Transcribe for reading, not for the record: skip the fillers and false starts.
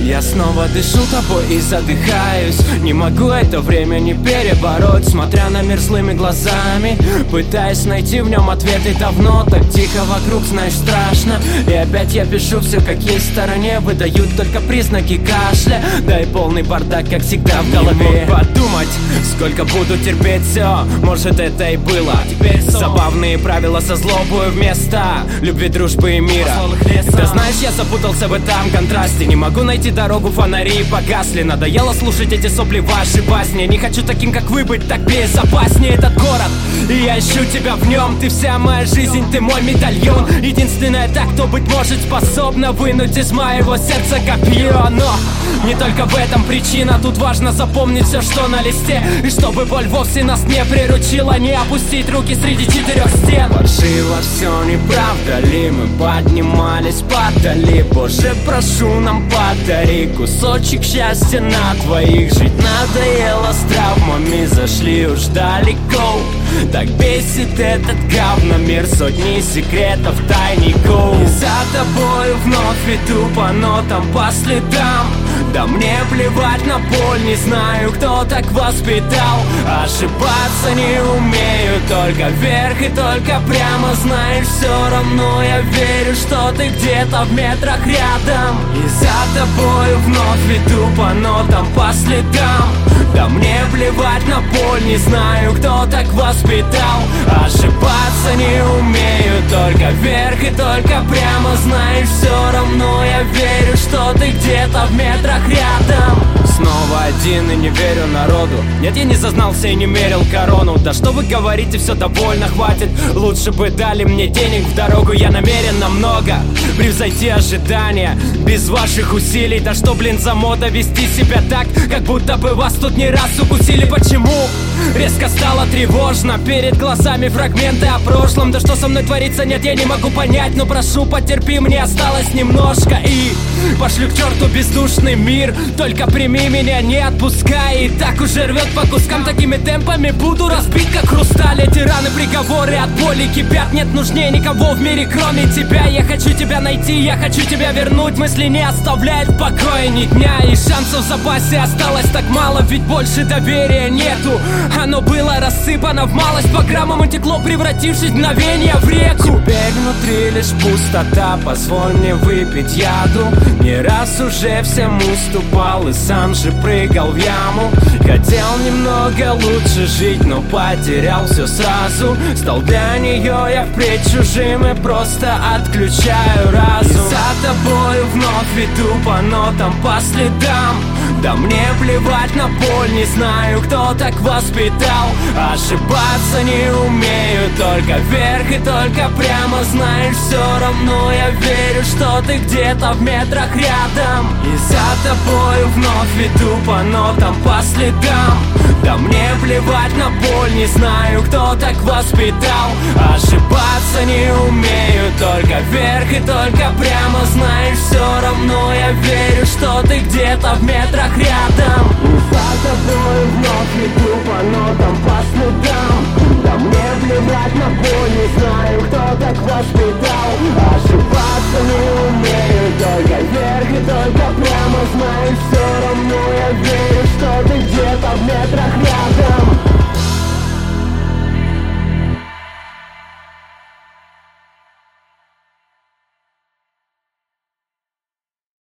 Я снова дышу тобой и задыхаюсь. Не могу это время не перебороть. Смотря на мир злыми глазами, пытаясь найти в нем ответы. Давно так тихо вокруг, знаешь, страшно. И опять я пишу все как есть в стороне. Выдают только признаки кашля. Да и полный бардак, как всегда, в голове. Не мог подумать, сколько буду терпеть все. Может, это и было. Теперь забавные правила со злобою вместо любви, дружбы и мира. Да знаешь, я запутался в этом контрасте. Не могу найти дорогу, фонари погасли. Надоело слушать эти сопли, ваши басни. Не хочу таким, как вы, быть так безопаснее этот город. И я ищу тебя в нем. Ты вся моя жизнь, ты мой медальон. Единственная та, кто, быть может, способна вынуть из моего сердца копье. Но не только в этом причина. Тут важно запомнить все, что на листе. И чтобы боль вовсе нас не приручила. Не опустить руки среди четырех стен. Фальшиво все, неправда ли? Мы поднимались, падали. Боже, прошу, нам подари кусочек счастья на двоих. Жить надоело, с травмами зашли уж далеко. Так бесит этот говномир, сотни секретов, тайников. И за тобою вновь иду по нотам, по следам. Да мне плевать на боль, не знаю, кто так воспитал. Ошибаться не умею, только вверх и только прямо. Знаешь, все равно я верю, что ты где-то в метрах рядом. И за тобою вновь иду по нотам, по следам. Да мне плевать на боль, не знаю, кто так воспитал. Ошибаться не умею, только вверх и только прямо. Знаешь, все равно я верю, что ты где-то в метрах рядом. Снова один и не верю народу. Нет, я не зазнался и не мерил корону. Да что вы говорите, все довольно, хватит. Лучше бы дали мне денег в дорогу. Я намерен намного превзойти ожидания. Без ваших усилий. Да что, блин, за мода вести себя так, как будто бы вас тут не раз укусили. Почему? Резко стало тревожно. Перед глазами фрагменты о прошлом. Да что со мной творится, нет, я не могу понять. Но прошу, потерпи, мне осталось немножко. И пошлю к черту бездушный мир. Только прими меня, не отпускай. И так уже рвет по кускам. Такими темпами буду разбит, как хрусталь. Эти раны, приговоры от боли кипят. Нет нужнее никого в мире, кроме тебя. Я хочу тебя найти, я хочу тебя вернуть. Мысли не оставляют в покое ни дня. И шансов в запасе осталось так мало. Ведь больше доверия нету. Оно было рассыпано в малость. По граммам утекло, превратившись в мгновение в реку. Теперь внутри лишь пустота. Позволь мне выпить яду. Не раз уже всем уступал и сам же прыгал в яму. Хотел немного лучше жить, но потерял все сразу. Стал для нее я впредь чужим и просто отключаю разум. И за тобою вновь иду по нотам, по следам. Да мне плевать на боль, не знаю, кто так воспитал. Ошибаться не умею, только вверх и только прямо. Знаешь, все равно я верю, что ты где-то в метрах рядом. И за тобою вновь иду по нотам, по следам. Да мне плевать на боль, не знаю, кто так воспитал. Ошибаться не умею, только вверх и только прямо. Знаешь, все равно я верю, что ты где-то в метрах рядом. И за тобой вновь иду по нотам, по следам. Да мне плевать на боль, не знаю, кто так воспитал. Ошибаться не